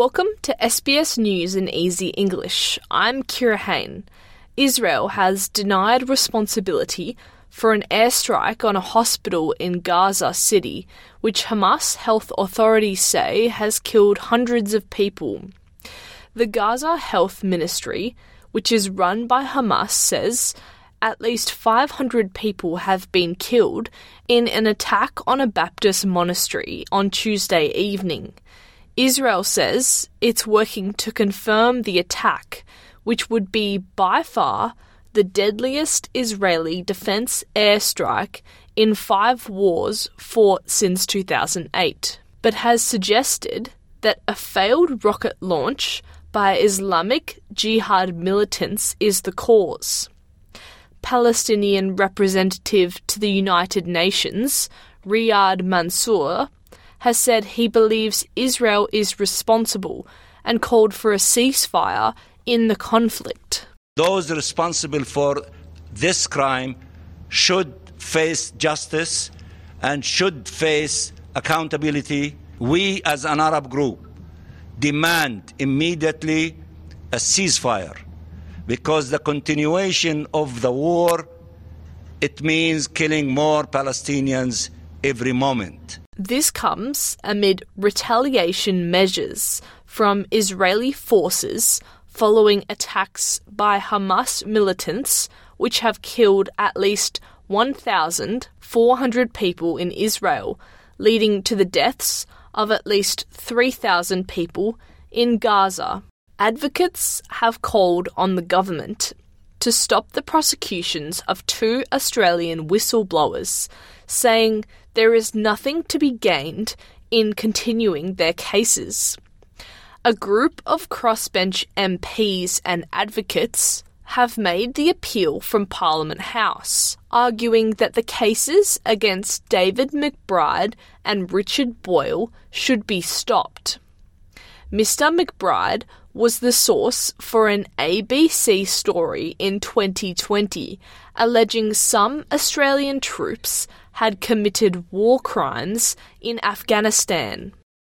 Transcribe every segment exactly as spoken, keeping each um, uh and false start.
Welcome to S B S News in Easy English. I'm Kira Hain. Israel has denied responsibility for an airstrike on a hospital in Gaza City, which Hamas health authorities say has killed hundreds of people. The Gaza Health Ministry, which is run by Hamas, says at least five hundred people have been killed in an attack on a Baptist monastery on Tuesday evening. Israel says it's working to confirm the attack, which would be by far the deadliest Israeli defense airstrike in five wars fought since two thousand eight, but has suggested that a failed rocket launch by Islamic Jihad militants is the cause. Palestinian representative to the United Nations, Riyad Mansour, has said he believes Israel is responsible and called for a ceasefire in the conflict. Those responsible for this crime should face justice and should face accountability. We, as an Arab group, demand immediately a ceasefire, because the continuation of the war, it means killing more Palestinians every moment. This comes amid retaliation measures from Israeli forces following attacks by Hamas militants, which have killed at least one thousand four hundred people in Israel, leading to the deaths of at least three thousand people in Gaza. Advocates have called on the government to stop the prosecutions of two Australian whistleblowers, saying there is nothing to be gained in continuing their cases. A group of crossbench M Ps and advocates have made the appeal from Parliament House, arguing that the cases against David McBride and Richard Boyle should be stopped. Mister McBride was the source for an A B C story in twenty twenty, alleging some Australian troops had committed war crimes in Afghanistan.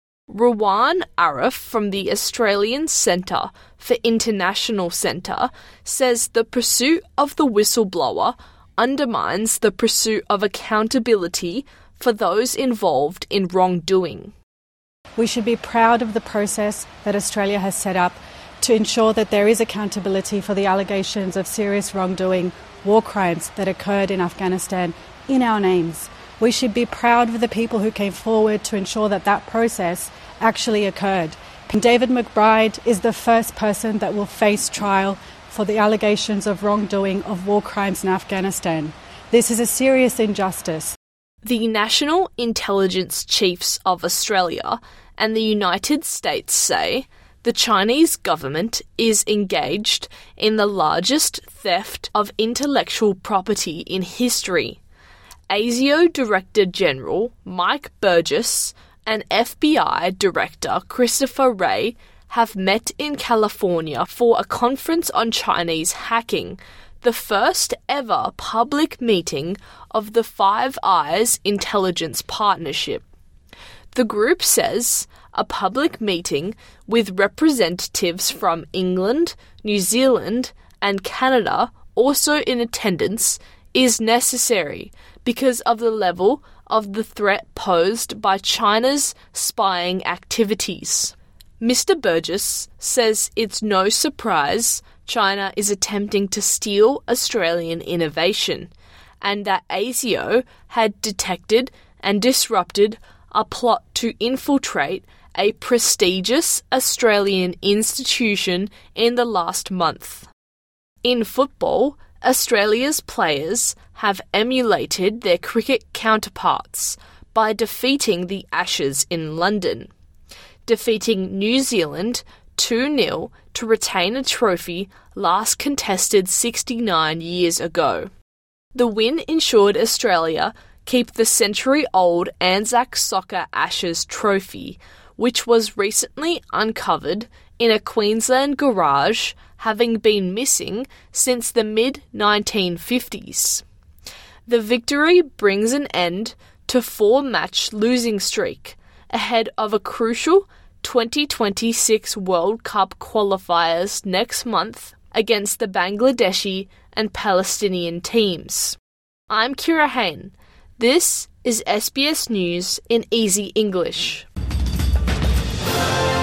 Ruwan Arif from the Australian Centre for International Centre says the pursuit of the whistleblower undermines the pursuit of accountability for those involved in wrongdoing. We should be proud of the process that Australia has set up to ensure that there is accountability for the allegations of serious wrongdoing, war crimes that occurred in Afghanistan in our names. We should be proud of the people who came forward to ensure that that process actually occurred. David McBride is the first person that will face trial for the allegations of wrongdoing of war crimes in Afghanistan. This is a serious injustice. The National Intelligence Chiefs of Australia and the United States say the Chinese government is engaged in the largest theft of intellectual property in history. ASIO Director General Mike Burgess and F B I Director Christopher Wray have met in California for a conference on Chinese hacking, the first ever public meeting of the Five Eyes Intelligence Partnership. The group says a public meeting with representatives from England, New Zealand, and Canada also in attendance is necessary because of the level of the threat posed by China's spying activities. Mister Burgess says it's no surprise China is attempting to steal Australian innovation, and that ASIO had detected and disrupted a plot to infiltrate a prestigious Australian institution in the last month. In football, Australia's players have emulated their cricket counterparts by defeating the Ashes in London, defeating New Zealand two nil to retain a trophy last contested sixty-nine years ago. The win ensured Australia keep the century-old Anzac Soccer Ashes trophy, which was recently uncovered in a Queensland garage, having been missing since the mid nineteen fifties. The victory brings an end to four-match losing streak, ahead of a crucial twenty twenty-six World Cup qualifiers next month against the Bangladeshi and Palestinian teams. I'm Kira Hain. This is S B S News in Easy English.